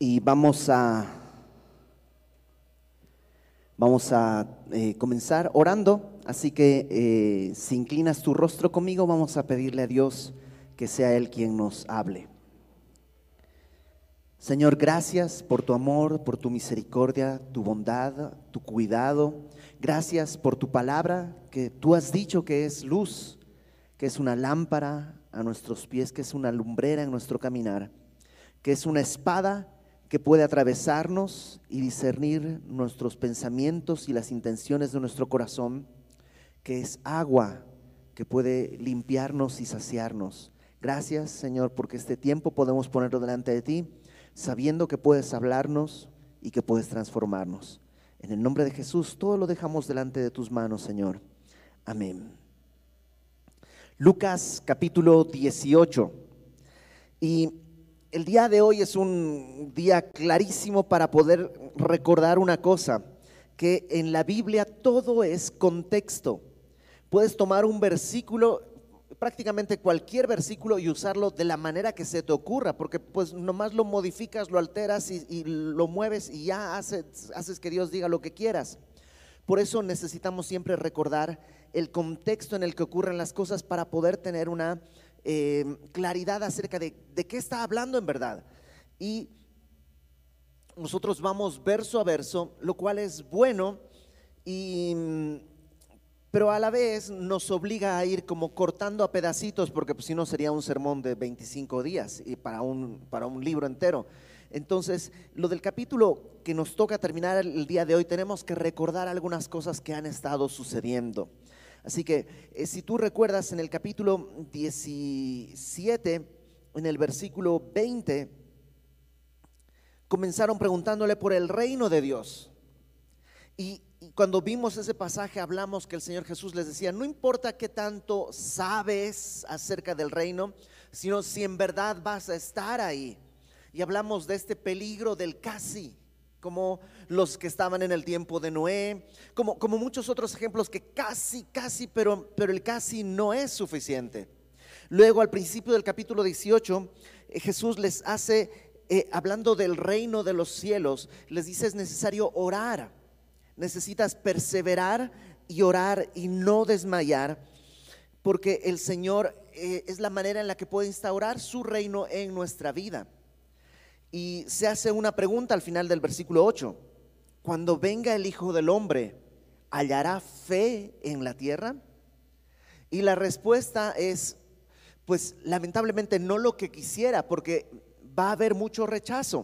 Y vamos a comenzar orando, así que si inclinas tu rostro conmigo, vamos a pedirle a Dios que sea Él quien nos hable. Señor, gracias por tu amor, por tu misericordia, tu bondad, tu cuidado. Gracias por tu palabra que tú has dicho que es luz, que es una lámpara a nuestros pies, que es una lumbrera en nuestro caminar, que es una espada que puede atravesarnos y discernir nuestros pensamientos y las intenciones de nuestro corazón, que es agua que puede limpiarnos y saciarnos. Gracias, Señor, porque este tiempo podemos ponerlo delante de ti, sabiendo que puedes hablarnos y que puedes transformarnos. En el nombre de Jesús, todo lo dejamos delante de tus manos, Señor. Amén. Lucas capítulo 18. Y el día de hoy es un día clarísimo para poder recordar una cosa, que en la Biblia todo es contexto. Puedes tomar un versículo, prácticamente cualquier versículo, y usarlo de la manera que se te ocurra, porque pues nomás lo modificas, lo alteras y lo mueves y ya haces que Dios diga lo que quieras. Por eso necesitamos siempre recordar el contexto en el que ocurren las cosas para poder tener una claridad acerca de qué está hablando en verdad. Y nosotros vamos verso a verso, lo cual es bueno, pero a la vez nos obliga a ir como cortando a pedacitos, porque pues, si no sería un sermón de 25 días y para un libro entero. Entonces, lo del capítulo que nos toca terminar el día de hoy, tenemos que recordar algunas cosas que han estado sucediendo. Así que si tú recuerdas, en el capítulo 17, en el versículo 20, comenzaron preguntándole por el reino de Dios. Y cuando vimos ese pasaje, hablamos que el Señor Jesús les decía: no importa qué tanto sabes acerca del reino, sino si en verdad vas a estar ahí. Y hablamos de este peligro del casi, como los que estaban en el tiempo de Noé, como muchos otros ejemplos que casi, pero el casi no es suficiente. Luego, al principio del capítulo 18, Jesús les hace, hablando del reino de los cielos, les dice: es necesario orar, necesitas perseverar y orar y no desmayar, porque el Señor es la manera en la que puede instaurar su reino en nuestra vida. Y se hace una pregunta al final del versículo 8: cuando venga el Hijo del Hombre, ¿hallará fe en la tierra? Y la respuesta es, pues lamentablemente no lo que quisiera, porque va a haber mucho rechazo.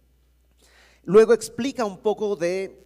Luego explica un poco de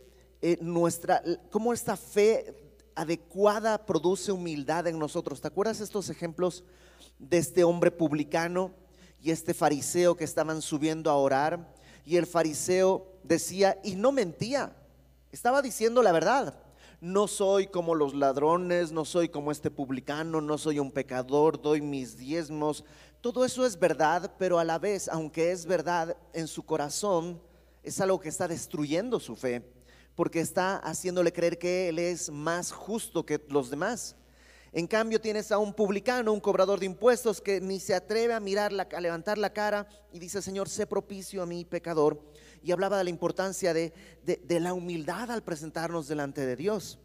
cómo esta fe adecuada produce humildad en nosotros. ¿Te acuerdas estos ejemplos de este hombre publicano y este fariseo que estaban subiendo a orar? Y el fariseo decía, y no mentía, estaba diciendo la verdad: no soy como los ladrones, no soy como este publicano, no soy un pecador, doy mis diezmos. Todo eso es verdad, pero a la vez, aunque es verdad, en su corazón es algo que está destruyendo su fe, porque está haciéndole creer que él es más justo que los demás. En cambio, tienes a un publicano, un cobrador de impuestos, que ni se atreve a a levantar la cara y dice: Señor, sé propicio a mi pecador. Y hablaba de la importancia de la humildad al presentarnos delante de Dios.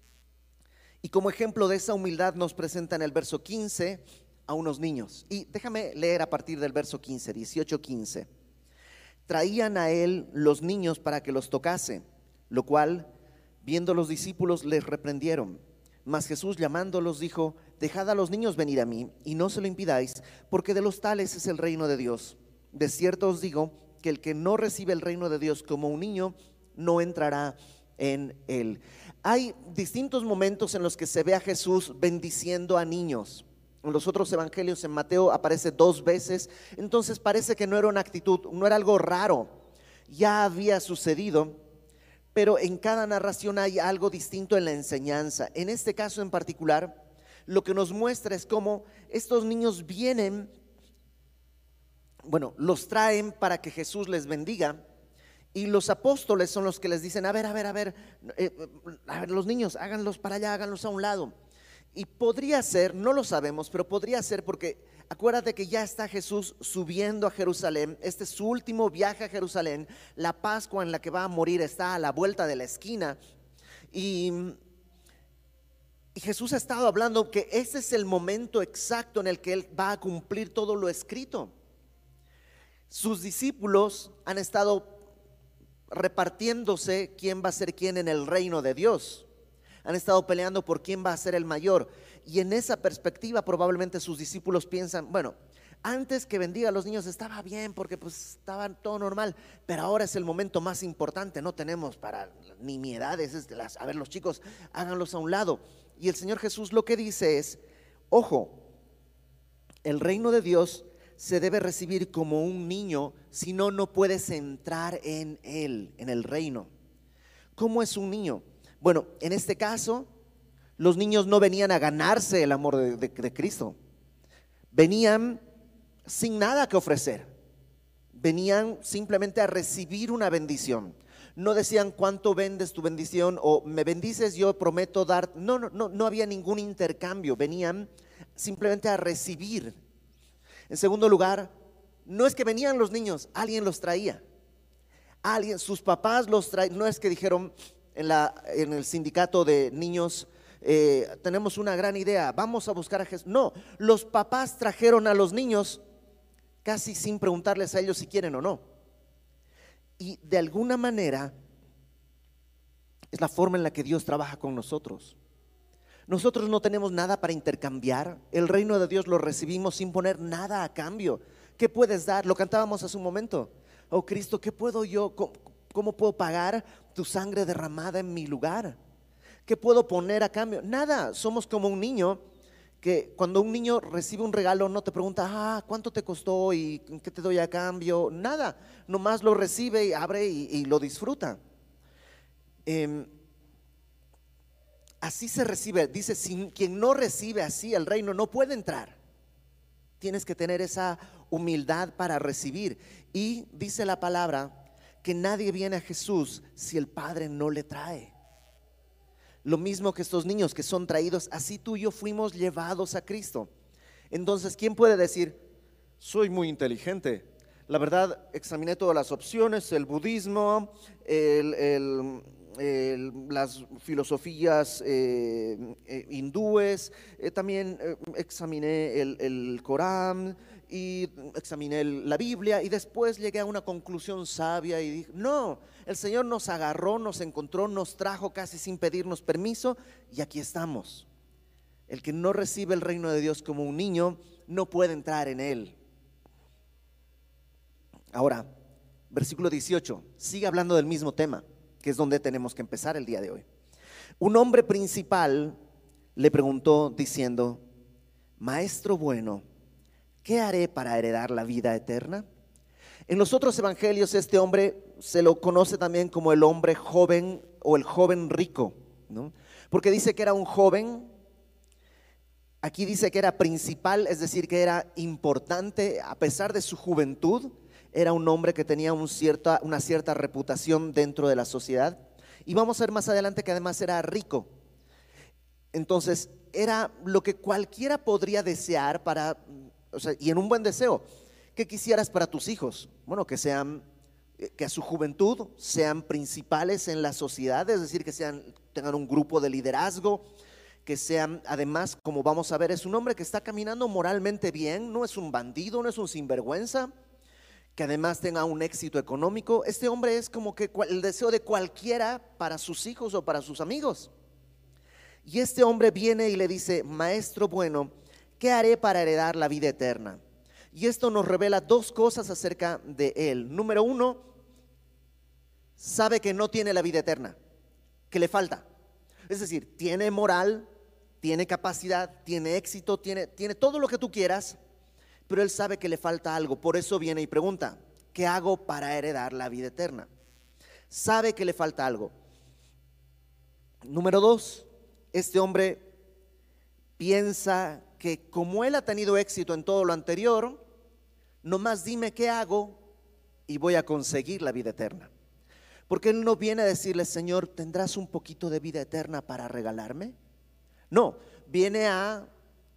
Y como ejemplo de esa humildad nos presenta en el verso 15 a unos niños. Y déjame leer a partir del verso 15, 18-15. Traían a él los niños para que los tocase, lo cual, viendo los discípulos, les reprendieron. Mas Jesús, llamándolos, dijo: dejad a los niños venir a mí, y no se lo impidáis, porque de los tales es el reino de Dios. De cierto os digo que el que no recibe el reino de Dios como un niño, no entrará en él. Hay distintos momentos en los que se ve a Jesús bendiciendo a niños. En los otros evangelios, en Mateo aparece 2 veces, entonces parece que no era una actitud, no era algo raro, ya había sucedido. Pero en cada narración hay algo distinto en la enseñanza. En este caso en particular, lo que nos muestra es cómo estos niños vienen, los traen para que Jesús les bendiga, y los apóstoles son los que les dicen: a ver, los niños, háganlos para allá, háganlos a un lado. Y podría ser, no lo sabemos, pero podría ser porque acuérdate que ya está Jesús subiendo a Jerusalén. Este es su último viaje a Jerusalén. La Pascua en la que va a morir está a la vuelta de la esquina. Y Jesús ha estado hablando que ese es el momento exacto en el que Él va a cumplir todo lo escrito. Sus discípulos han estado repartiéndose quién va a ser quién en el reino de Dios. Han estado peleando por quién va a ser el mayor. Y en esa perspectiva probablemente sus discípulos piensan, bueno, antes que bendiga a los niños estaba bien porque pues estaba todo normal, pero ahora es el momento más importante, no tenemos para nimiedades, a ver, los chicos, háganlos a un lado. Y el Señor Jesús lo que dice es, ojo, el reino de Dios se debe recibir como un niño, si no, no puedes entrar en él, en el reino. ¿Cómo es un niño? Bueno, en este caso, los niños no venían a ganarse el amor de Cristo, venían sin nada que ofrecer, venían simplemente a recibir una bendición. No decían cuánto vendes tu bendición o me bendices, yo prometo dar. No había ningún intercambio, venían simplemente a recibir. En segundo lugar, no es que venían los niños, alguien los traía. Alguien, sus papás los traían. No es que dijeron en el sindicato de niños, tenemos una gran idea, vamos a buscar a Jesús. No, los papás trajeron a los niños casi sin preguntarles a ellos si quieren o no. Y de alguna manera es la forma en la que Dios trabaja con nosotros. Nosotros no tenemos nada para intercambiar. El reino de Dios lo recibimos sin poner nada a cambio. ¿Qué puedes dar? Lo cantábamos hace un momento. Oh Cristo, ¿qué puedo yo? ¿Cómo puedo pagar tu sangre derramada en mi lugar? ¿Qué puedo poner a cambio? Nada. Somos como un niño que cuando un niño recibe un regalo no te pregunta, ¿cuánto te costó y qué te doy a cambio? Nada. Nomás lo recibe y abre y lo disfruta. Así se recibe. Dice, quien no recibe así el reino no puede entrar. Tienes que tener esa humildad para recibir. Y dice la palabra que nadie viene a Jesús si el Padre no le trae. Lo mismo que estos niños que son traídos, así tú y yo fuimos llevados a Cristo. Entonces, ¿quién puede decir, soy muy inteligente? La verdad, examiné todas las opciones, el budismo, las filosofías hindúes, también examiné el Corán y examiné la Biblia y después llegué a una conclusión sabia y dije, no, el Señor nos agarró, nos encontró, nos trajo casi sin pedirnos permiso y aquí estamos. El que no recibe el reino de Dios como un niño no puede entrar en él. Ahora, versículo 18, sigue hablando del mismo tema, que es donde tenemos que empezar el día de hoy. Un hombre principal le preguntó diciendo, Maestro bueno, ¿qué haré para heredar la vida eterna? En los otros evangelios este hombre se lo conoce también como el hombre joven o el joven rico, ¿no? Porque dice que era un joven. Aquí dice que era principal, es decir, que era importante a pesar de su juventud. Era un hombre que tenía una cierta reputación dentro de la sociedad. Y vamos a ver más adelante que además era rico. Entonces era lo que cualquiera podría desear para, y en un buen deseo. ¿Qué quisieras para tus hijos? Bueno, que a su juventud sean principales en la sociedad, es decir, que tengan un grupo de liderazgo, que sean, además, como vamos a ver, es un hombre que está caminando moralmente bien, no es un bandido, no es un sinvergüenza, que además tenga un éxito económico. Este hombre es como que el deseo de cualquiera para sus hijos o para sus amigos. Y este hombre viene y le dice, Maestro bueno, ¿qué haré para heredar la vida eterna? Y esto nos revela dos cosas acerca de él. Número uno, sabe que no tiene la vida eterna, que le falta. Es decir, tiene moral, tiene capacidad, tiene éxito, tiene todo lo que tú quieras, pero él sabe que le falta algo. Por eso viene y pregunta, ¿qué hago para heredar la vida eterna? Sabe que le falta algo. Número dos, este hombre piensa que como él ha tenido éxito en todo lo anterior, nomás dime qué hago y voy a conseguir la vida eterna. Porque él no viene a decirle, Señor, ¿tendrás un poquito de vida eterna para regalarme? No, viene a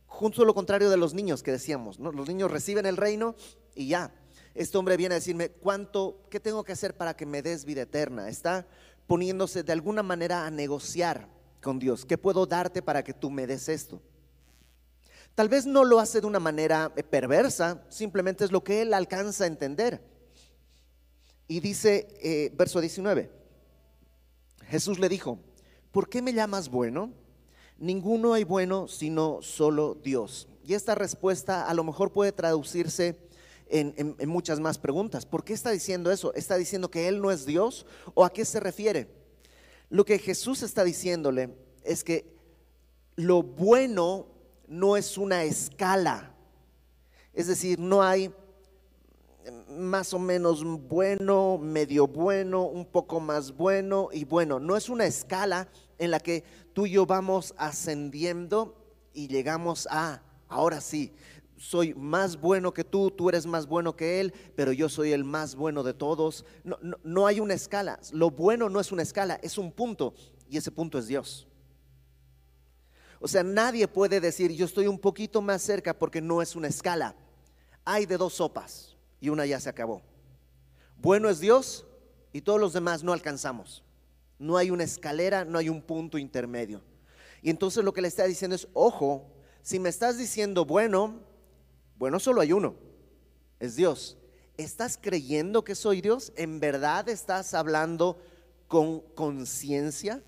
justo lo contrario de los niños que decíamos, ¿no? Los niños reciben el reino y ya. Este hombre viene a decirme, ¿qué tengo que hacer para que me des vida eterna? Está poniéndose de alguna manera a negociar con Dios. ¿Qué puedo darte para que tú me des esto? Tal vez no lo hace de una manera perversa, simplemente es lo que él alcanza a entender. Y dice, verso 19, Jesús le dijo, ¿por qué me llamas bueno? Ninguno hay bueno sino solo Dios. Y esta respuesta a lo mejor puede traducirse en muchas más preguntas. ¿Por qué está diciendo eso? ¿Está diciendo que Él no es Dios? ¿O a qué se refiere? Lo que Jesús está diciéndole es que lo bueno no es una escala. Es decir, no hay más o menos bueno, medio bueno, un poco más bueno y bueno. No es una escala en la que tú y yo vamos ascendiendo y llegamos a, ahora sí, soy más bueno que tú eres más bueno que él, pero yo soy el más bueno de todos. No hay una escala. Lo bueno no es una escala, es un punto, y ese punto es Dios. O sea, nadie puede decir yo estoy un poquito más cerca, porque no es una escala. Hay de dos sopas y una ya se acabó. Bueno es Dios y todos los demás no alcanzamos. No hay una escalera, no hay un punto intermedio. Y entonces lo que le está diciendo es, ojo, si me estás diciendo bueno, solo hay uno, es Dios. ¿Estás creyendo que soy Dios? ¿En verdad estás hablando con conciencia?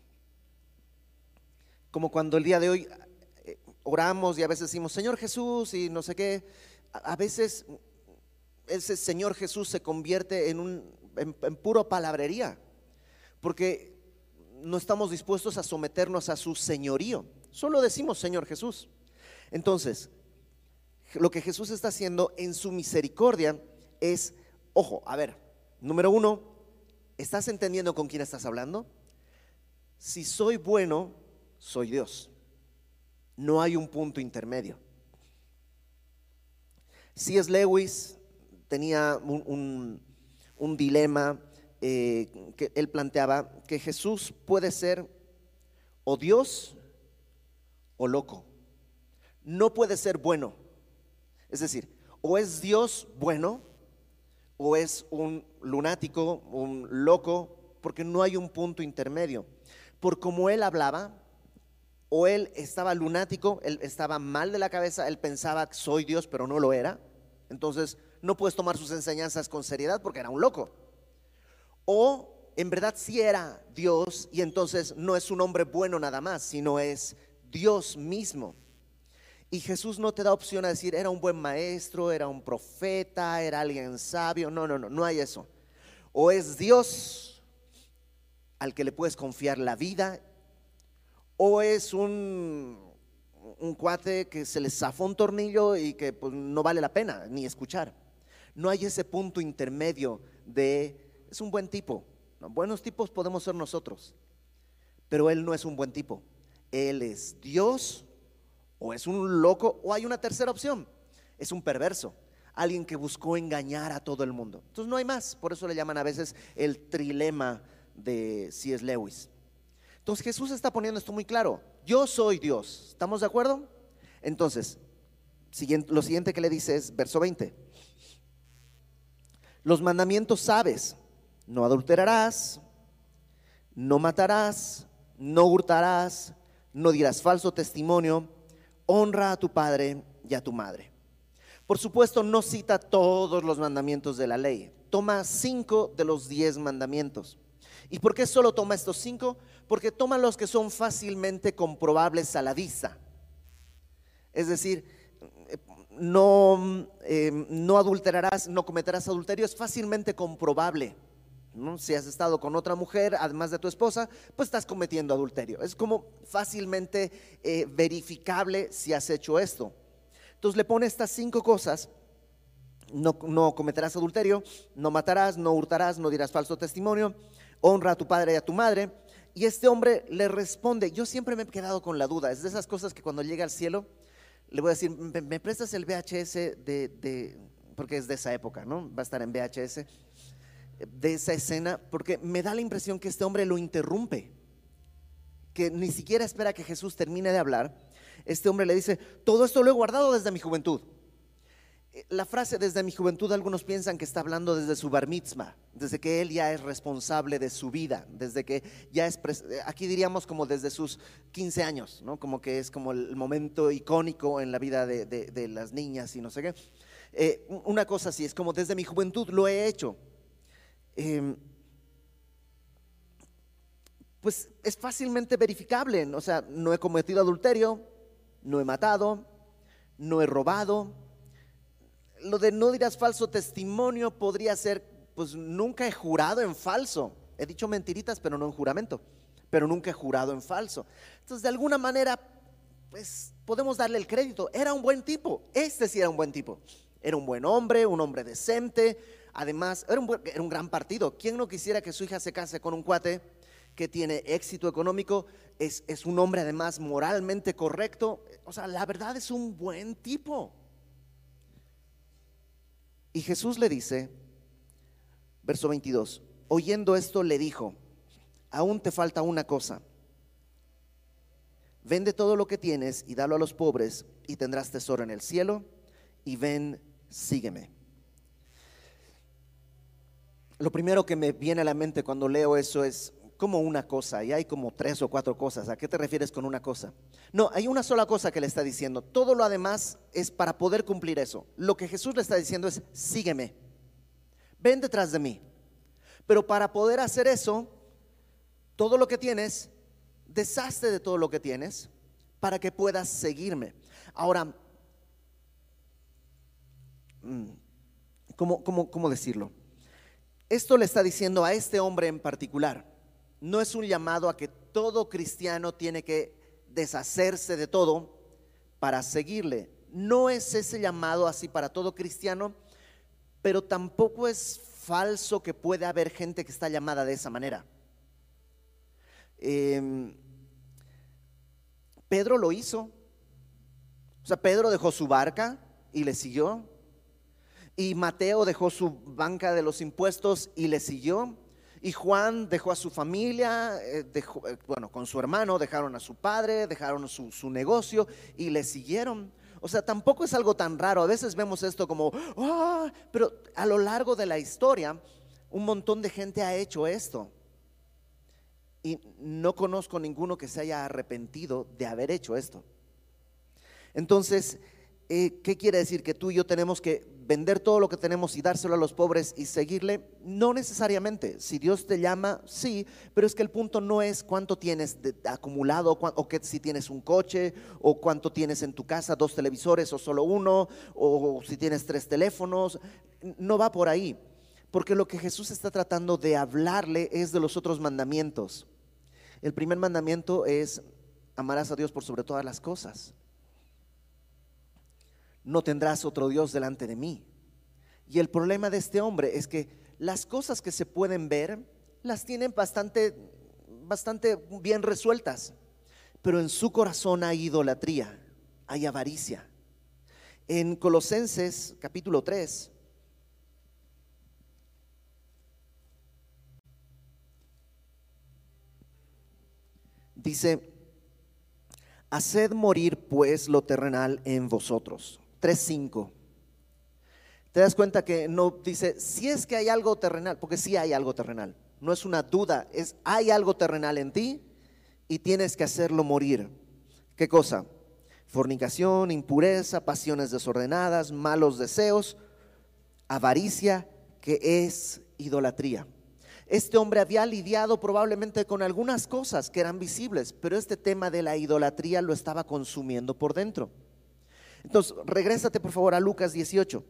Como cuando el día de hoy oramos y a veces decimos Señor Jesús y no sé qué. A veces ese Señor Jesús se convierte en puro palabrería, porque no estamos dispuestos a someternos a su señorío. Solo decimos Señor Jesús. Entonces, lo que Jesús está haciendo en su misericordia es, ojo, a ver, número uno, ¿estás entendiendo con quién estás hablando? Si soy bueno, soy Dios. No hay un punto intermedio. C.S. Lewis tenía un dilema que él planteaba, que Jesús puede ser o Dios o loco. No puede ser bueno. Es decir, o es Dios bueno o es un lunático, un loco, porque no hay un punto intermedio. Por como él hablaba, o él estaba lunático, él estaba mal de la cabeza, él pensaba que soy Dios, pero no lo era. Entonces no puedes tomar sus enseñanzas con seriedad porque era un loco. O en verdad sí era Dios, y entonces no es un hombre bueno nada más, sino es Dios mismo. Y Jesús no te da opción a decir era un buen maestro, era un profeta, era alguien sabio. No hay eso. O es Dios al que le puedes confiar la vida, o es un cuate que se le zafó un tornillo y que pues no vale la pena ni escuchar. No hay ese punto intermedio de es un buen tipo. No, buenos tipos podemos ser nosotros, pero él no es un buen tipo. Él es Dios, o es un loco, o hay una tercera opción, es un perverso, alguien que buscó engañar a todo el mundo. Entonces no hay más. Por eso le llaman a veces el trilema de C.S. Lewis. Entonces Jesús está poniendo esto muy claro: yo soy Dios. ¿Estamos de acuerdo? Entonces lo siguiente que le dice es verso 20: los mandamientos sabes: no adulterarás, no matarás, no hurtarás, no dirás falso testimonio, honra a tu padre y a tu madre. Por supuesto no cita todos los mandamientos de la ley, toma 5 de los 10 mandamientos. ¿Y por qué solo toma estos 5? Porque toma los que son fácilmente comprobables a la vista. Es decir, no adulterarás, no cometerás adulterio, es fácilmente comprobable, ¿no? Si has estado con otra mujer además de tu esposa, pues estás cometiendo adulterio. Es como fácilmente verificable si has hecho esto. Entonces le pone estas 5 cosas: no cometerás adulterio, no matarás, no hurtarás, no dirás falso testimonio, honra a tu padre y a tu madre. Y este hombre le responde, yo siempre me he quedado con la duda, es de esas cosas que cuando llega al cielo le voy a decir, ¿me prestas el VHS porque es de esa época, ¿no? Va a estar en VHS, de esa escena, porque me da la impresión que este hombre lo interrumpe, que ni siquiera espera que Jesús termine de hablar. Este hombre le dice, todo esto lo he guardado desde mi juventud. La frase desde mi juventud, algunos piensan que está hablando desde su bar mitzvah, desde que él ya es responsable de su vida, desde que ya es, aquí diríamos como desde sus 15 años, ¿no? Como que es como el momento icónico en la vida de las niñas y no sé qué. Una cosa así, es como desde mi juventud lo he hecho. Pues es fácilmente verificable, o sea, no he cometido adulterio, no he matado, no he robado. Lo de no dirás falso testimonio podría ser, pues nunca he jurado en falso. He dicho mentiritas, pero no en juramento, pero nunca he jurado en falso. Entonces, de alguna manera, pues podemos darle el crédito. Era un buen tipo, este sí era un buen tipo. Era un buen hombre, un hombre decente. Además, era un gran partido. ¿Quién no quisiera que su hija se case con un cuate que tiene éxito económico? Es un hombre además moralmente correcto. O sea, la verdad es un buen tipo. Y Jesús le dice, verso 22, oyendo esto le dijo, aún te falta una cosa, vende todo lo que tienes y dalo a los pobres y tendrás tesoro en el cielo, y ven, sígueme. Lo primero que me viene a la mente cuando leo eso es como una cosa, y hay como 3 o 4 cosas. ¿A qué te refieres con una cosa? No, hay una sola cosa que le está diciendo. Todo lo demás es para poder cumplir eso. Lo que Jesús le está diciendo es, sígueme, ven detrás de mí. Pero para poder hacer eso, todo lo que tienes, deshazte de todo lo que tienes para que puedas seguirme. Ahora, ¿cómo decirlo? Esto le está diciendo a este hombre en particular. No es un llamado a que todo cristiano tiene que deshacerse de todo para seguirle. No es ese llamado así para todo cristiano, pero tampoco es falso que puede haber gente que está llamada de esa manera. Pedro lo hizo. O sea, Pedro dejó su barca y le siguió. Y Mateo dejó su banca de los impuestos y le siguió. Y Juan dejó a su familia, con su hermano, dejaron a su padre, dejaron su negocio y le siguieron. O sea, tampoco es algo tan raro. A veces vemos esto como, pero a lo largo de la historia, un montón de gente ha hecho esto. Y no conozco ninguno que se haya arrepentido de haber hecho esto. Entonces, ¿qué quiere decir? ¿Que tú y yo tenemos que vender todo lo que tenemos y dárselo a los pobres y seguirle? No necesariamente. Si Dios te llama, sí, pero es que el punto no es cuánto tienes acumulado, o que si tienes un coche, o cuánto tienes en tu casa, 2 televisores o solo uno, o si tienes 3 teléfonos. No va por ahí, porque lo que Jesús está tratando de hablarle es de los otros mandamientos. El primer mandamiento es: amarás a Dios por sobre todas las cosas. No tendrás otro Dios delante de mí. Y el problema de este hombre es que las cosas que se pueden ver las tienen bastante bien resueltas, pero en su corazón hay idolatría, hay avaricia. En Colosenses capítulo 3 dice: haced morir pues lo terrenal en vosotros. 3:5. Te das cuenta que no dice si es que hay algo terrenal, porque sí hay algo terrenal. No es una duda, es hay algo terrenal en ti y tienes que hacerlo morir. ¿Qué cosa? Fornicación, impureza, pasiones desordenadas, malos deseos, avaricia, que es idolatría. Este hombre había lidiado probablemente con algunas cosas que eran visibles, pero este tema de la idolatría lo estaba consumiendo por dentro. Entonces, regrésate por favor a Lucas 18.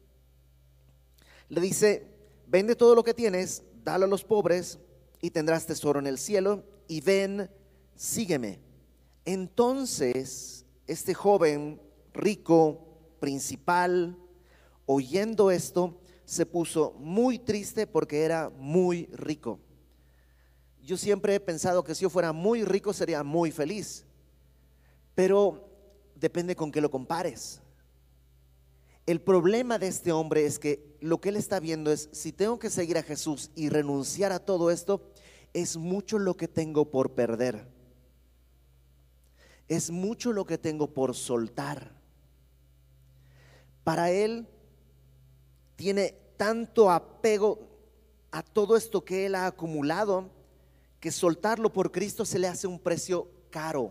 Le dice: vende todo lo que tienes, dalo a los pobres y tendrás tesoro en el cielo, y ven, sígueme. Entonces, este joven rico, principal, oyendo esto, se puso muy triste porque era muy rico. Yo siempre he pensado que si yo fuera muy rico sería muy feliz, pero depende con qué lo compares. El problema de este hombre es que lo que él está viendo es: si tengo que seguir a Jesús y renunciar a todo esto, es mucho lo que tengo por perder. es mucho lo que tengo por soltar. Para él tiene tanto apego a todo esto que él ha acumulado, que soltarlo por Cristo se le hace un precio caro.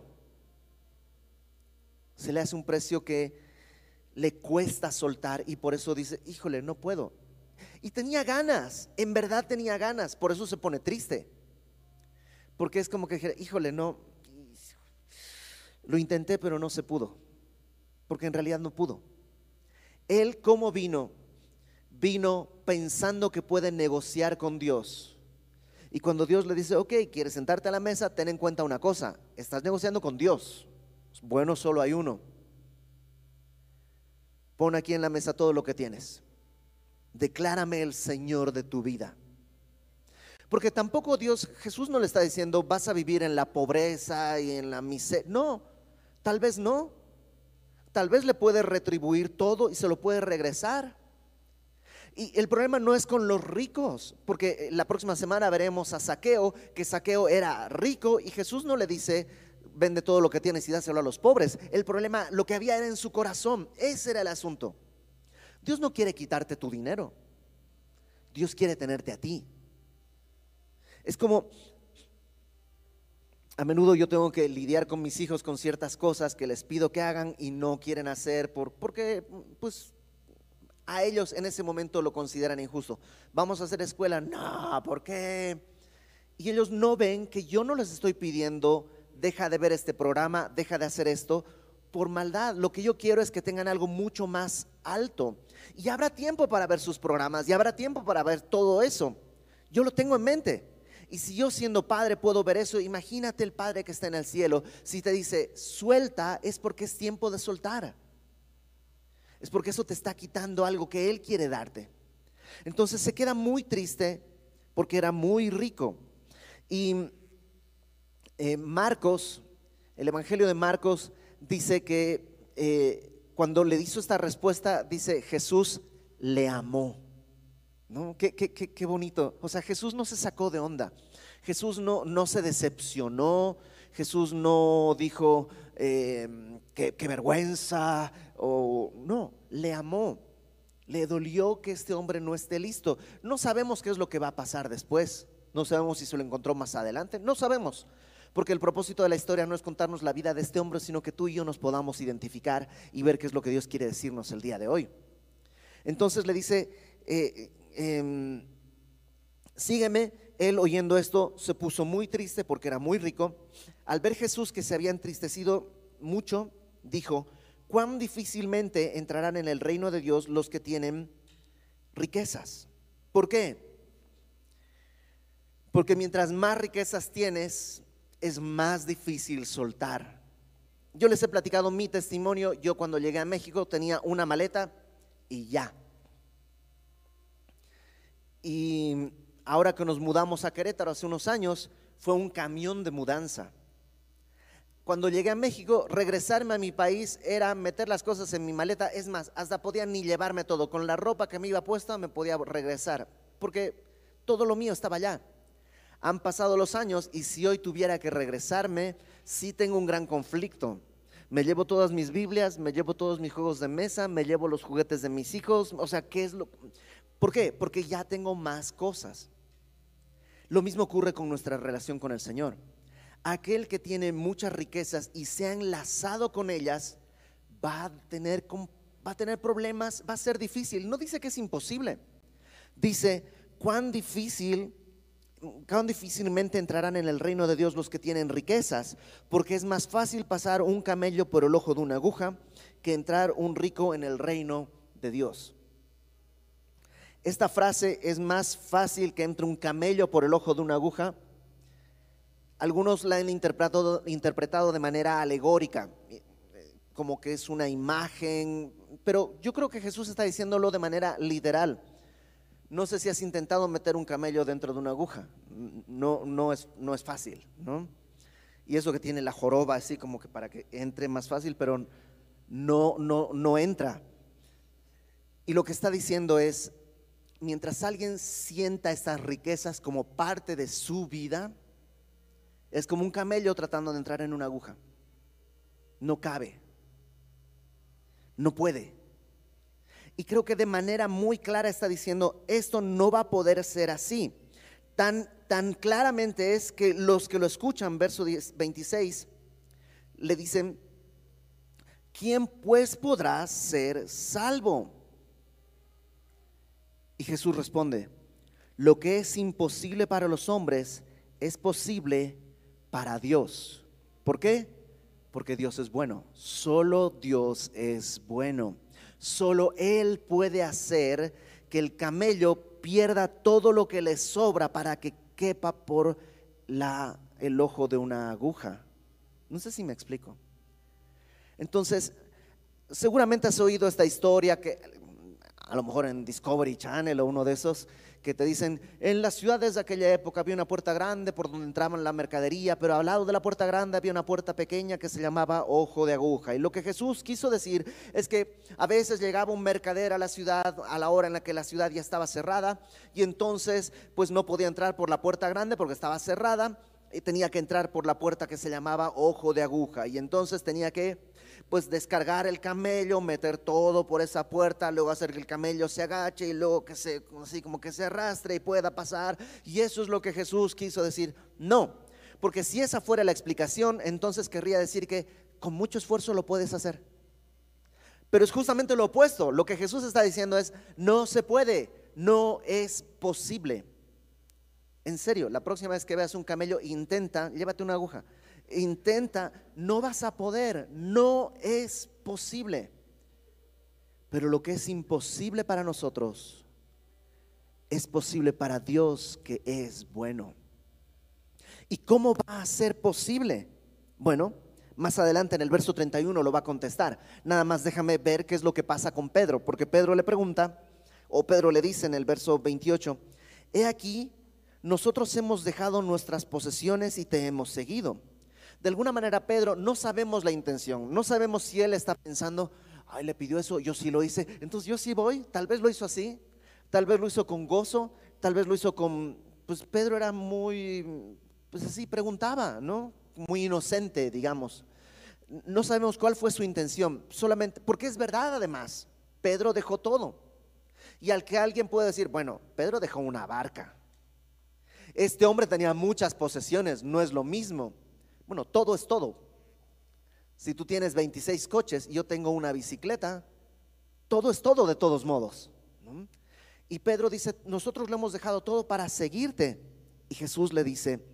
Se le hace un precio que le cuesta soltar, y por eso dice, híjole, no puedo. Y tenía ganas, en verdad tenía ganas, por eso se pone triste. Porque es como que, híjole, no, lo intenté pero no se pudo, porque en realidad no pudo. Él, ¿cómo vino? Vino pensando que puede negociar con Dios. Y cuando Dios le dice, ok, quieres sentarte a la mesa, ten en cuenta una cosa, estás negociando con Dios. Bueno, solo hay uno. Pon aquí en la mesa todo lo que tienes. Declárame el Señor de tu vida. Porque tampoco Jesús no le está diciendo, vas a vivir en la pobreza y en la miseria. No, tal vez no. Tal vez le puede retribuir todo y se lo puede regresar. Y el problema no es con los ricos, porque la próxima semana veremos a Zaqueo, que Zaqueo era rico y Jesús no le dice, vende todo lo que tienes y dáselo a los pobres. El problema, lo que había era en su corazón. Ese era el asunto. Dios no quiere quitarte tu dinero, Dios quiere tenerte a ti. Es como, a menudo yo tengo que lidiar con mis hijos con ciertas cosas que les pido que hagan y no quieren hacer porque pues a ellos en ese momento lo consideran injusto. Vamos a hacer escuela, no, ¿por qué? Y ellos no ven que yo no les estoy pidiendo, deja de ver este programa, deja de hacer esto por maldad. Lo que yo quiero es que tengan algo mucho más alto. Y habrá tiempo para ver sus programas y habrá tiempo para ver todo eso. Yo lo tengo en mente. Y si yo siendo padre puedo ver eso, imagínate el Padre que está en el cielo. Si te dice suelta, es porque es tiempo de soltar. Es porque eso te está quitando algo que Él quiere darte. Entonces se queda muy triste porque era muy rico. Y Marcos, el Evangelio de Marcos dice que cuando le hizo esta respuesta, dice Jesús le amó. ¿No? Qué bonito. O sea, Jesús no se sacó de onda. Jesús no se decepcionó. Jesús no dijo qué vergüenza, o no, le amó. Le dolió que este hombre no esté listo. No sabemos qué es lo que va a pasar después. No sabemos si se lo encontró más adelante. No sabemos, porque el propósito de la historia no es contarnos la vida de este hombre, sino que tú y yo nos podamos identificar y ver qué es lo que Dios quiere decirnos el día de hoy. Entonces le dice sígueme. Él, oyendo esto, se puso muy triste porque era muy rico. Al ver Jesús que se había entristecido mucho, dijo, cuán difícilmente entrarán en el reino de Dios los que tienen riquezas. ¿Por qué? Porque mientras más riquezas tienes, es más difícil soltar. Yo les he platicado mi testimonio. Yo cuando llegué a México tenía una maleta y ya. Y ahora que nos mudamos a Querétaro hace unos años, fue un camión de mudanza. Cuando llegué a México, regresarme a mi país era meter las cosas en mi maleta. Es más, hasta podía ni llevarme todo. Con la ropa que me iba puesta me podía regresar, porque todo lo mío estaba allá. Han pasado los años y si hoy tuviera que regresarme, sí tengo un gran conflicto. Me llevo todas mis Biblias, me llevo todos mis juegos de mesa, me llevo los juguetes de mis hijos. O sea, ¿por qué? Porque ya tengo más cosas. Lo mismo ocurre con nuestra relación con el Señor. Aquel que tiene muchas riquezas y se ha enlazado con ellas va a tener problemas, va a ser difícil. No dice que es imposible. Dice, cuán difícilmente entrarán en el reino de Dios los que tienen riquezas, porque es más fácil pasar un camello por el ojo de una aguja que entrar un rico en el reino de Dios. Esta frase, es más fácil que entre un camello por el ojo de una aguja, algunos la han interpretado de manera alegórica, como que es una imagen, pero yo creo que Jesús está diciéndolo de manera literal. No sé si has intentado meter un camello dentro de una aguja. No es fácil, ¿no? Y eso que tiene la joroba así como que para que entre más fácil, pero no entra. Y lo que está diciendo es, mientras alguien sienta estas riquezas como parte de su vida, es como un camello tratando de entrar en una aguja. no cabe, no puede. Y creo que de manera muy clara está diciendo, esto no va a poder ser así. Tan claramente es que los que lo escuchan, verso 26, le dicen, ¿quién pues podrá ser salvo? Y Jesús responde, lo que es imposible para los hombres es posible para Dios. ¿Por qué? Porque Dios es bueno. Solo Dios es bueno. Solo Él puede hacer que el camello pierda todo lo que le sobra para que quepa por el ojo de una aguja. No sé si me explico. Entonces, seguramente has oído esta historia que a lo mejor en Discovery Channel o uno de esos, que te dicen, en las ciudades de aquella época había una puerta grande por donde entraban la mercadería, pero al lado de la puerta grande había una puerta pequeña que se llamaba ojo de aguja. Y lo que Jesús quiso decir es que a veces llegaba un mercader a la ciudad a la hora en la que la ciudad ya estaba cerrada, y entonces pues no podía entrar por la puerta grande porque estaba cerrada, y tenía que entrar por la puerta que se llamaba ojo de aguja, y entonces tenía que pues descargar el camello, meter todo por esa puerta, luego hacer que el camello se agache y luego que así como que se arrastre y pueda pasar. Y eso es lo que Jesús quiso decir. No, porque si esa fuera la explicación, entonces querría decir que con mucho esfuerzo lo puedes hacer. Pero es justamente lo opuesto. Lo que Jesús está diciendo es, no se puede, no es posible. En serio, la próxima vez que veas un camello, intenta, llévate una aguja. Intenta, no vas a poder, no es posible. Pero lo que es imposible para nosotros es posible para Dios, que es bueno. ¿Y cómo va a ser posible? Bueno, más adelante en el verso 31 lo va a contestar. Nada más déjame ver qué es lo que pasa con Pedro, porque Pedro le pregunta, o Pedro le dice en el verso 28, he aquí, nosotros hemos dejado nuestras posesiones y te hemos seguido. De alguna manera Pedro, no sabemos la intención, no sabemos si él está pensando, ay, le pidió eso, yo sí lo hice, entonces yo sí voy. Tal vez lo hizo así, tal vez lo hizo con gozo, tal vez lo hizo con, pues Pedro era muy, pues así preguntaba, ¿no? Muy inocente, digamos. No sabemos cuál fue su intención, solamente, porque es verdad además, Pedro dejó todo. Y al que alguien puede decir, bueno, Pedro dejó una barca, este hombre tenía muchas posesiones, no es lo mismo. Bueno, todo es todo. Si tú tienes 26 coches y yo tengo una bicicleta, todo es todo de todos modos, ¿no? Y Pedro dice, nosotros lo hemos dejado todo para seguirte. Y Jesús le dice,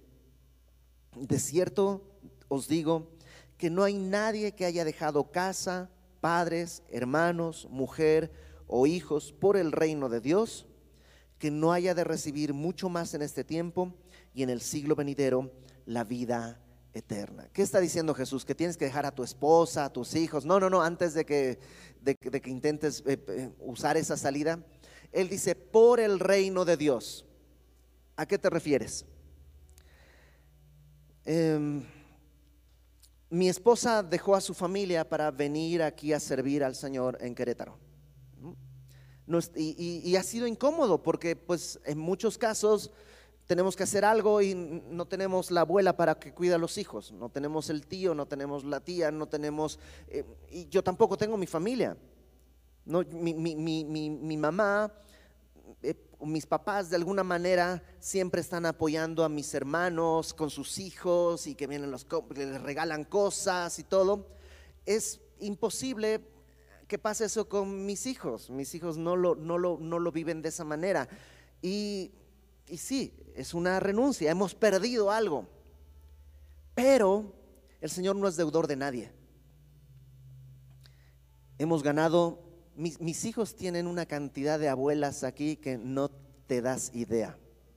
de cierto os digo que no hay nadie que haya dejado casa, padres, hermanos, mujer o hijos por el reino de Dios, que no haya de recibir mucho más en este tiempo y en el siglo venidero la vida eterna. ¿Qué está diciendo Jesús? Que tienes que dejar a tu esposa, a tus hijos. No, antes de que intentes usar esa salida, Él dice, por el reino de Dios. ¿A qué te refieres? Mi esposa dejó a su familia para venir aquí a servir al Señor en Querétaro. Y ha sido incómodo porque pues en muchos casos tenemos que hacer algo y no tenemos la abuela para que cuide a los hijos, no tenemos el tío, no tenemos la tía, no tenemos, y yo tampoco tengo mi familia, no, mi mamá, mis papás de alguna manera siempre están apoyando a mis hermanos con sus hijos y que vienen les regalan cosas y todo. Es imposible que pase eso con mis hijos no lo viven de esa manera y sí, es una renuncia, hemos perdido algo, pero el Señor no es deudor de nadie. Hemos ganado, mis hijos tienen una cantidad de abuelas aquí que no te das idea.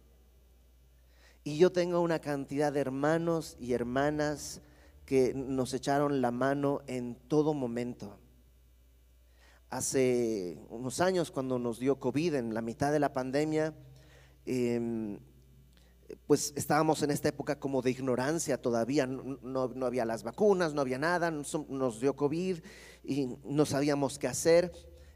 Y yo tengo una cantidad de hermanos y hermanas que nos echaron la mano en todo momento. Hace unos años, cuando nos dio COVID en la mitad de la pandemia, pues estábamos en esta época como de ignorancia todavía, no había las vacunas, no había nada, nos dio COVID y no sabíamos qué hacer,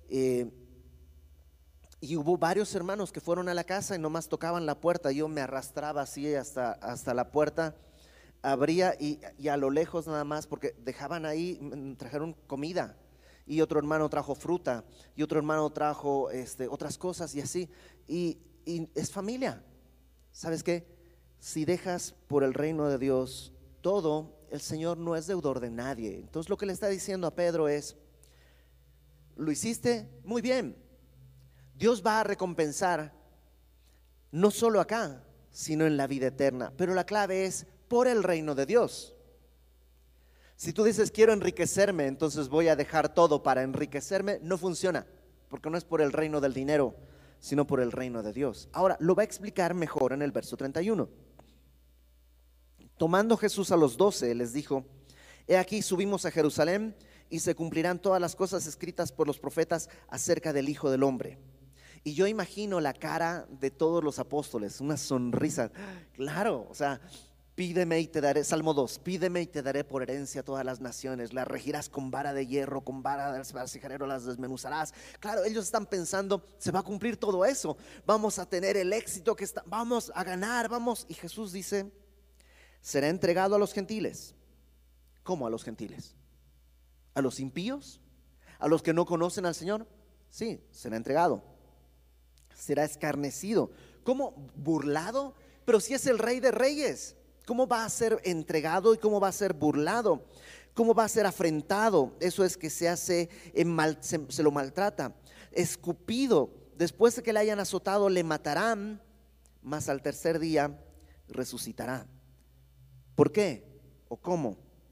y hubo varios hermanos que fueron a la casa y nomás tocaban la puerta, yo me arrastraba así hasta la puerta abría y a lo lejos nada más, porque dejaban ahí, trajeron comida, y otro hermano trajo fruta, y otro hermano trajo otras cosas y así, y es familia. ¿Sabes qué? Si dejas por el reino de Dios todo, el Señor no es deudor de nadie. Entonces lo que le está diciendo a Pedro es: lo hiciste muy bien, Dios va a recompensar no solo acá, sino en la vida eterna. Pero la clave es por el reino de Dios. Si tú dices quiero enriquecerme, entonces voy a dejar todo para enriquecerme, no funciona, porque no es por el reino del dinero, sino por el reino de Dios. Ahora lo va a explicar mejor en el verso 31. Tomando Jesús a los 12, les dijo: he aquí, subimos a Jerusalén, y se cumplirán todas las cosas escritas por los profetas acerca del Hijo del Hombre. Y yo imagino la cara de todos los apóstoles, una sonrisa. Claro, o sea, pídeme y te daré, Salmo 2, pídeme y te daré por herencia todas las naciones, las regirás con vara de hierro, con vara del vasijero las desmenuzarás. Claro, ellos están pensando, se va a cumplir todo eso, vamos a tener el éxito vamos a ganar, vamos. Y Jesús dice: será entregado a los gentiles. ¿Cómo a los gentiles? ¿A los impíos? ¿A los que no conocen al Señor? Sí, será entregado. Será escarnecido. ¿Cómo? ¿Burlado? Pero si es el Rey de Reyes, ¿cómo va a ser entregado y cómo va a ser burlado? ¿Cómo va a ser afrentado? Eso es que se lo maltrata. Escupido. Después de que le hayan azotado, le matarán, mas al tercer día resucitará. ¿Por qué? ¿O cómo?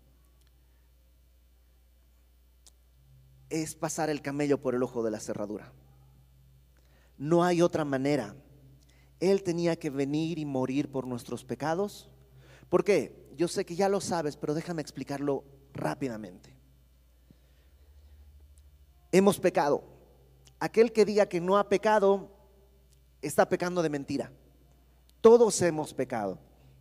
Es pasar el camello por el ojo de la cerradura. No hay otra manera. Él tenía que venir y morir por nuestros pecados. ¿Por qué? Yo sé que ya lo sabes, pero déjame explicarlo rápidamente. Hemos pecado. Aquel que diga que no ha pecado está pecando de mentira. Todos hemos pecado.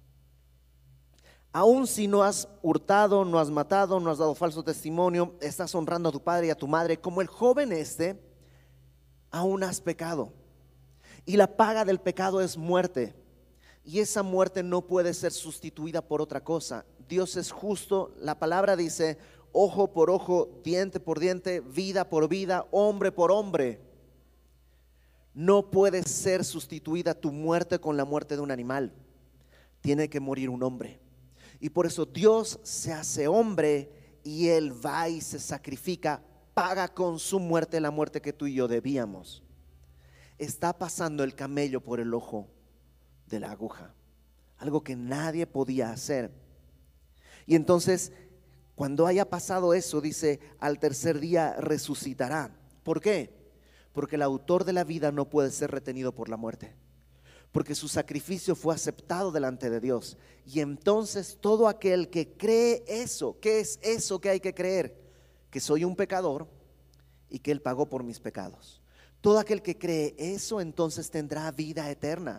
Aun si no has hurtado, no has matado, no has dado falso testimonio, estás honrando a tu padre y a tu madre, como el joven aún has pecado. Y la paga del pecado es muerte. Y esa muerte no puede ser sustituida por otra cosa. Dios es justo. La palabra dice: ojo por ojo, diente por diente, vida por vida, hombre por hombre. No puede ser sustituida tu muerte con la muerte de un animal. Tiene que morir un hombre. Y por eso Dios se hace hombre y Él va y se sacrifica, paga con su muerte la muerte que tú y yo debíamos. Está pasando el camello por el ojo de la aguja, algo que nadie podía hacer. Y entonces, cuando haya pasado eso, dice: al tercer día resucitará. ¿Por qué? Porque el autor de la vida no puede ser retenido por la muerte, porque su sacrificio fue aceptado delante de Dios. Y entonces todo aquel que cree eso, ¿qué es eso que hay que creer? Que soy un pecador y que Él pagó por mis pecados. Todo aquel que cree eso, entonces tendrá vida eterna.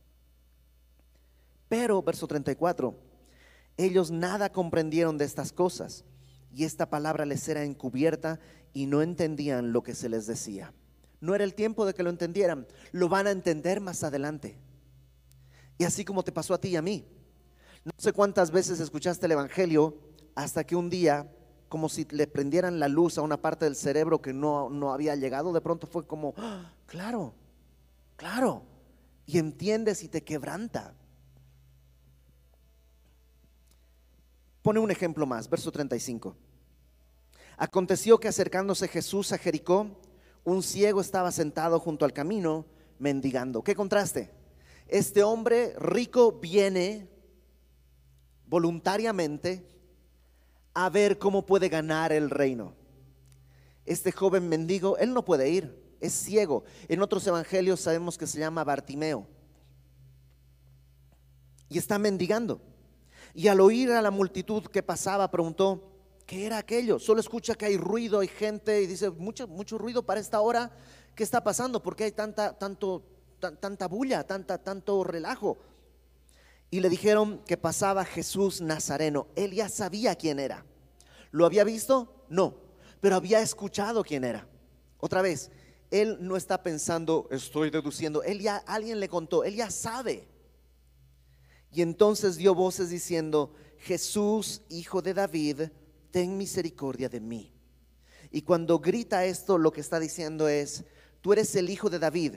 Pero, verso 34, ellos nada comprendieron de estas cosas, y esta palabra les era encubierta, y no entendían lo que se les decía. No era el tiempo de que lo entendieran. Lo van a entender más adelante. Y así como te pasó a ti y a mí. No sé cuántas veces escuchaste el evangelio hasta que un día, como si le prendieran la luz a una parte del cerebro que no había llegado, de pronto fue como: ¡ah! Claro, claro. Y entiendes y te quebranta. Pone un ejemplo más, verso 35. Aconteció que, acercándose Jesús a Jericó, un ciego estaba sentado junto al camino mendigando. ¿Qué contraste? Este hombre rico viene voluntariamente a ver cómo puede ganar el reino. Este joven mendigo, él no puede ir, es ciego. En otros evangelios sabemos que se llama Bartimeo. Y está mendigando. Y al oír a la multitud que pasaba, preguntó: ¿qué era aquello? Solo escucha que hay ruido, hay gente, y dice: mucho ruido para esta hora. ¿Qué está pasando? ¿Por qué hay tanta bulla, tanto relajo? Y le dijeron que pasaba Jesús Nazareno. Él ya sabía quién era. ¿Lo había visto? No, pero había escuchado quién era. Otra vez, él no está pensando, estoy deduciendo. Alguien le contó, él ya sabe. Y entonces dio voces diciendo: Jesús, hijo de David, ten misericordia de mí. Y cuando grita esto, lo que está diciendo es: tú eres el hijo de David,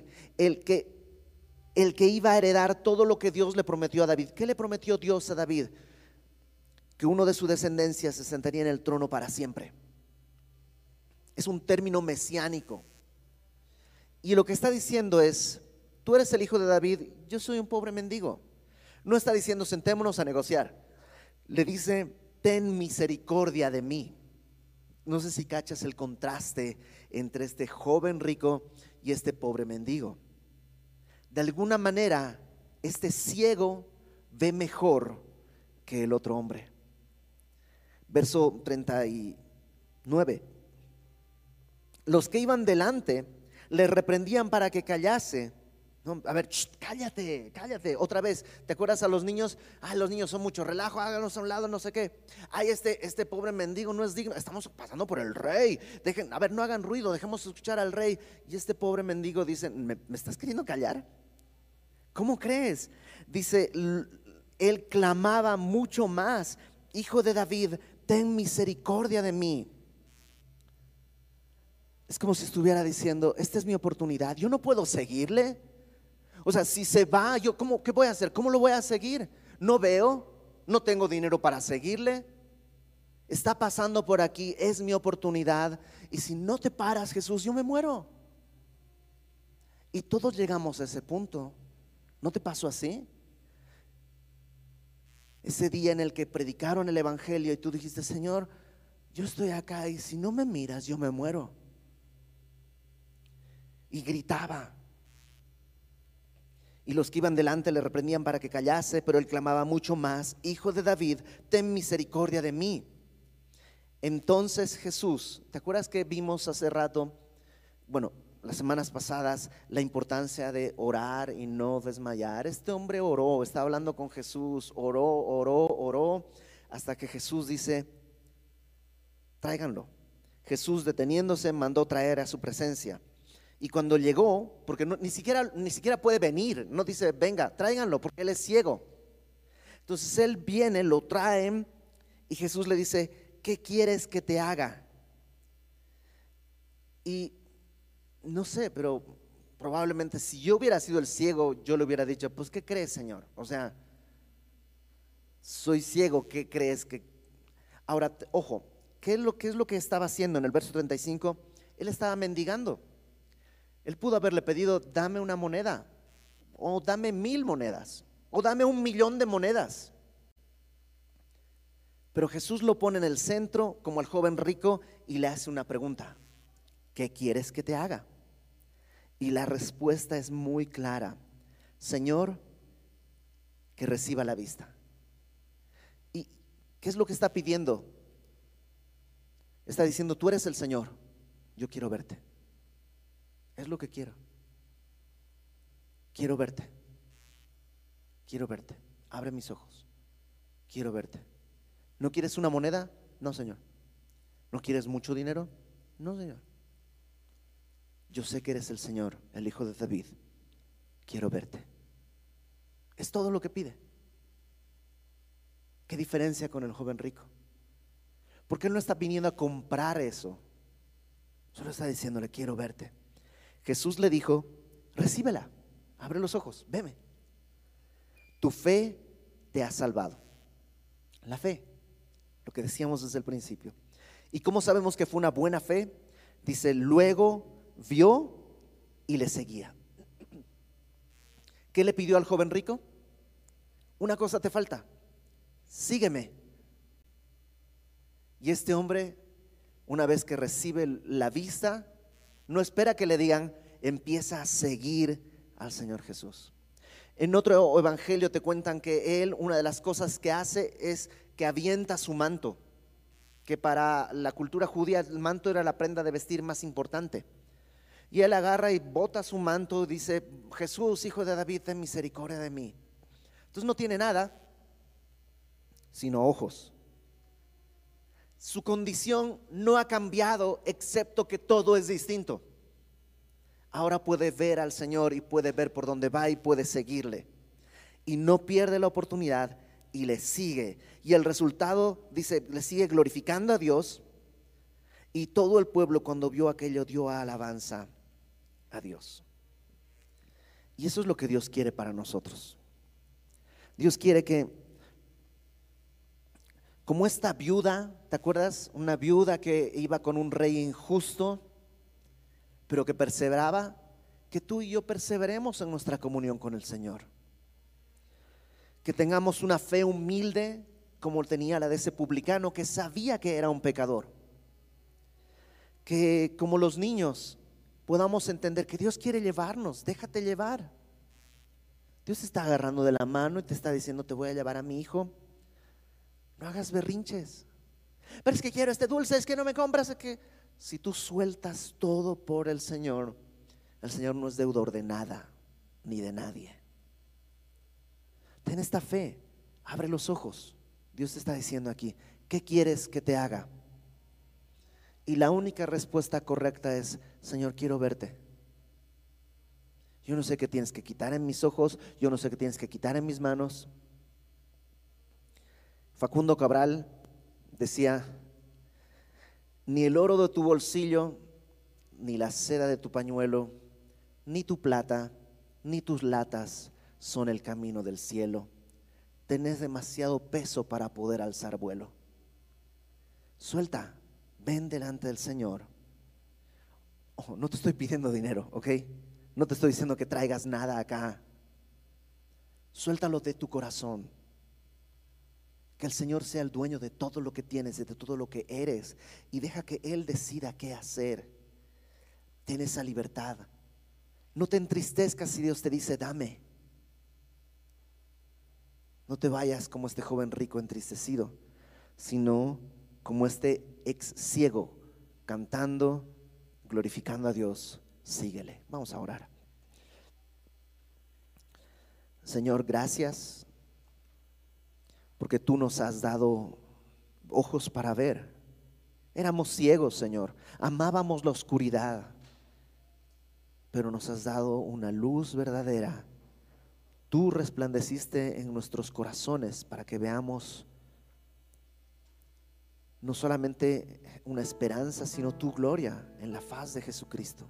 el que iba a heredar todo lo que Dios le prometió a David. ¿Qué le prometió Dios a David? Que uno de su descendencia se sentaría en el trono para siempre. Es un término mesiánico. Y lo que está diciendo es: tú eres el hijo de David, yo soy un pobre mendigo. No está diciendo sentémonos a negociar. Le dice: ten misericordia de mí. No sé si cachas el contraste entre este joven rico y este pobre mendigo. De alguna manera, este ciego ve mejor que el otro hombre. Verso 39. Los que iban delante le reprendían para que callase. No, a ver, cállate, cállate. Otra vez, ¿te acuerdas a los niños? Los niños son mucho relajo, háganos a un lado, no sé qué. Este pobre mendigo no es digno. Estamos pasando por el rey. A ver, no hagan ruido, dejemos escuchar al rey. Y este pobre mendigo dice: ¿me estás queriendo callar? ¿Cómo crees? Dice, él clamaba mucho más: hijo de David, ten misericordia de mí. Es como si estuviera diciendo: esta es mi oportunidad, yo no puedo seguirle. O sea, si se va, ¿qué voy a hacer? ¿Cómo lo voy a seguir? No veo, no tengo dinero para seguirle. Está pasando por aquí, es mi oportunidad. Y si no te paras, Jesús, yo me muero. Y todos llegamos a ese punto. ¿No te pasó así? Ese día en el que predicaron el evangelio y tú dijiste: Señor, yo estoy acá y si no me miras, yo me muero. Y gritaba. Y los que iban delante le reprendían para que callase, pero él clamaba mucho más: hijo de David, ten misericordia de mí. Entonces Jesús, ¿te acuerdas que vimos hace rato, bueno, las semanas pasadas, la importancia de orar y no desmayar? Este hombre oró, estaba hablando con Jesús, oró, hasta que Jesús dice: tráiganlo. Jesús, deteniéndose, mandó traer a su presencia. Y cuando llegó, porque ni siquiera puede venir, no dice: venga, tráiganlo, porque él es ciego. Entonces él viene, lo traen, y Jesús le dice: ¿qué quieres que te haga? Y no sé, pero probablemente si yo hubiera sido el ciego, yo le hubiera dicho: pues ¿qué crees, Señor? O sea, soy ciego, ¿qué crees que? Ahora, ojo, ¿qué es lo que estaba haciendo en el verso 35? Él estaba mendigando. Él pudo haberle pedido: dame una moneda, o dame 1000 monedas, o dame 1,000,000 de monedas. Pero Jesús lo pone en el centro como al joven rico y le hace una pregunta: ¿qué quieres que te haga? Y la respuesta es muy clara: Señor, que reciba la vista. ¿Y qué es lo que está pidiendo? Está diciendo: tú eres el Señor, yo quiero verte. Es lo que quiero. Quiero verte. Quiero verte. Abre mis ojos. Quiero verte. ¿No quieres una moneda? No, Señor. ¿No quieres mucho dinero? No, Señor. Yo sé que eres el Señor, el Hijo de David. Quiero verte. Es todo lo que pide. ¿Qué diferencia con el joven rico? Porque él no está viniendo a comprar eso. Solo está diciéndole: quiero verte. Jesús le dijo: recíbela, abre los ojos, veme. Tu fe te ha salvado. La fe, lo que decíamos desde el principio. ¿Y cómo sabemos que fue una buena fe? Dice: luego vio y le seguía. ¿Qué le pidió al joven rico? Una cosa te falta: sígueme. Y este hombre, una vez que recibe la vista, no espera que le digan, empieza a seguir al Señor Jesús. En otro evangelio te cuentan que él, una de las cosas que hace es que avienta su manto, que para la cultura judía el manto era la prenda de vestir más importante. Y él agarra y bota su manto y dice: Jesús, hijo de David, ten misericordia de mí. Entonces no tiene nada sino ojos. Su condición no ha cambiado, excepto que todo es distinto. Ahora puede ver al Señor y puede ver por dónde va y puede seguirle. Y no pierde la oportunidad y le sigue. Y el resultado, dice, le sigue glorificando a Dios. Y todo el pueblo, cuando vio aquello, dio alabanza a Dios. Y eso es lo que Dios quiere para nosotros. Dios quiere que, como esta viuda, ¿te acuerdas? Una viuda que iba con un rey injusto, pero que perseveraba, que tú y yo perseveremos en nuestra comunión con el Señor. Que tengamos una fe humilde como tenía la de ese publicano que sabía que era un pecador. Que como los niños podamos entender que Dios quiere llevarnos, déjate llevar. Dios te está agarrando de la mano y te está diciendo, te voy a llevar a mi hijo. No hagas berrinches. Pero es que quiero este dulce, es que no me compras, es que... Si tú sueltas todo por el Señor no es deudor de nada ni de nadie. Ten esta fe, abre los ojos. Dios te está diciendo aquí, ¿qué quieres que te haga? Y la única respuesta correcta es, Señor, quiero verte. Yo no sé qué tienes que quitar en mis ojos, yo no sé qué tienes que quitar en mis manos. Facundo Cabral decía, ni el oro de tu bolsillo, ni la seda de tu pañuelo, ni tu plata, ni tus latas son el camino del cielo. Tenés demasiado peso para poder alzar vuelo. Suelta, ven delante del Señor. Ojo, no te estoy pidiendo dinero, ¿ok? No te estoy diciendo que traigas nada acá. Suéltalo de tu corazón. Que el Señor sea el dueño de todo lo que tienes, de todo lo que eres, y deja que Él decida qué hacer. Ten esa libertad. No te entristezcas si Dios te dice dame. No te vayas como este joven rico entristecido, sino como este ex ciego cantando, glorificando a Dios. Síguele. Vamos a orar. Señor, gracias porque tú nos has dado ojos para ver. Éramos ciegos, Señor, amábamos la oscuridad, pero nos has dado una luz verdadera. Tú resplandeciste en nuestros corazones para que veamos no solamente una esperanza, sino tu gloria en la faz de Jesucristo.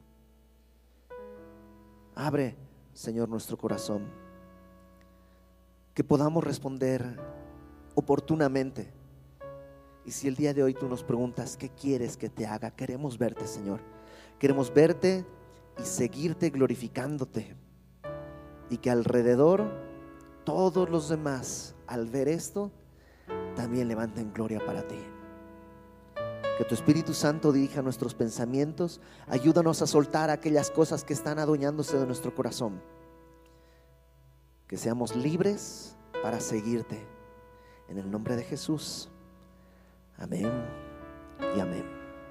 Abre, Señor, nuestro corazón, que podamos responder oportunamente. Y si el día de hoy tú nos preguntas ¿qué quieres que te haga? Queremos verte, Señor. Queremos verte y seguirte glorificándote, y que alrededor todos los demás, al ver esto, también levanten gloria para ti. Que tu Espíritu Santo dirija nuestros pensamientos. Ayúdanos a soltar aquellas cosas que están adueñándose de nuestro corazón. Que seamos libres para seguirte. En el nombre de Jesús. Amén y amén.